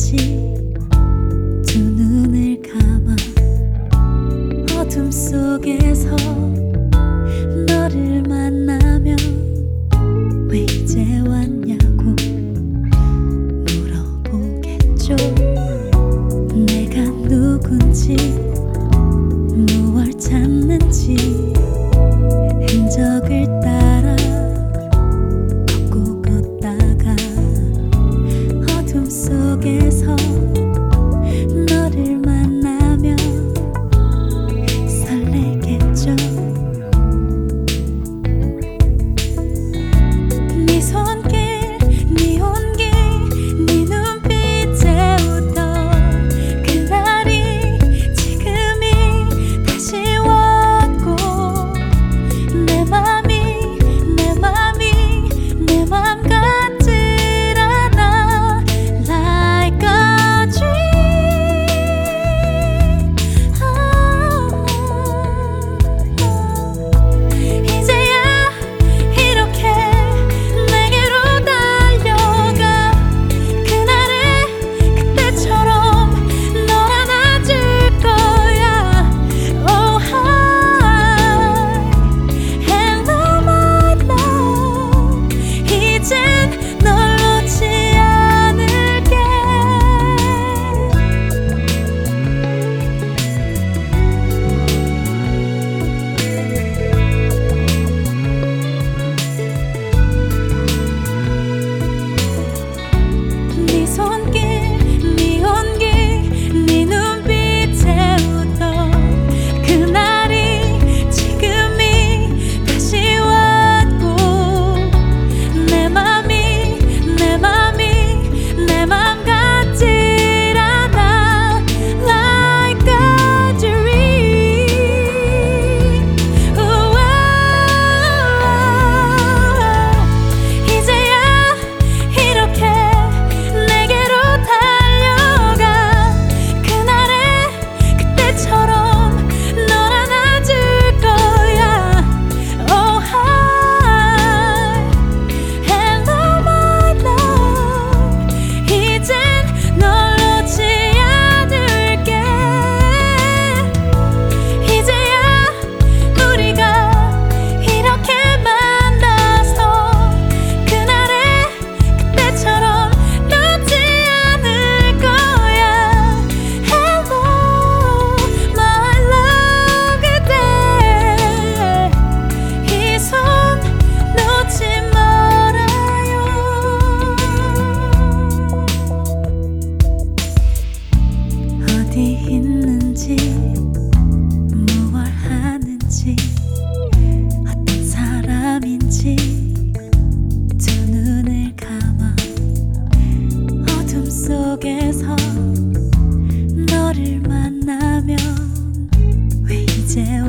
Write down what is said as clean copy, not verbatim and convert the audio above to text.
있는지 두 눈을 감아 어둠 속에서 너를 만나면 왜 이제 왔냐고 물어보겠죠. 내가 누군지 무얼 찾는지 흔적을 따라 걷고 걷다가 어둠 속에서 너를 만나면 설레겠죠. 네 손길, 네 온기, 네 눈빛에 웃던 그날이 지금이 다시 왔고 내 맘이 내 맘 같질 않아 like a dream. 이제야 이렇게 내게로 달려가 그날의 그때처럼 널 안아줄 거야. Oh hi hello my love 이젠 널 놓지 않을게. 네 손길, 네 온기, 네 눈빛에 웃던 그날이 지금이 다시 왔고 내 맘이 내 맘 같질 않아 like a dream. 이제야 이렇게 내게로 달려가 그날의 그때처럼 널 안아줄 거야. Oh hi hello my love 이젠 널 놓지 않을게. 이제야 우리가 이렇게 만나서 그날의 그때처럼 놓지 않을 거야. Hello my love 그대 이 손 놓지 말아요. 어디 있는지 무얼 하는지 어떤 사람인지 두 눈을 감아 어둠 속에서 너를 만나면 왜 이제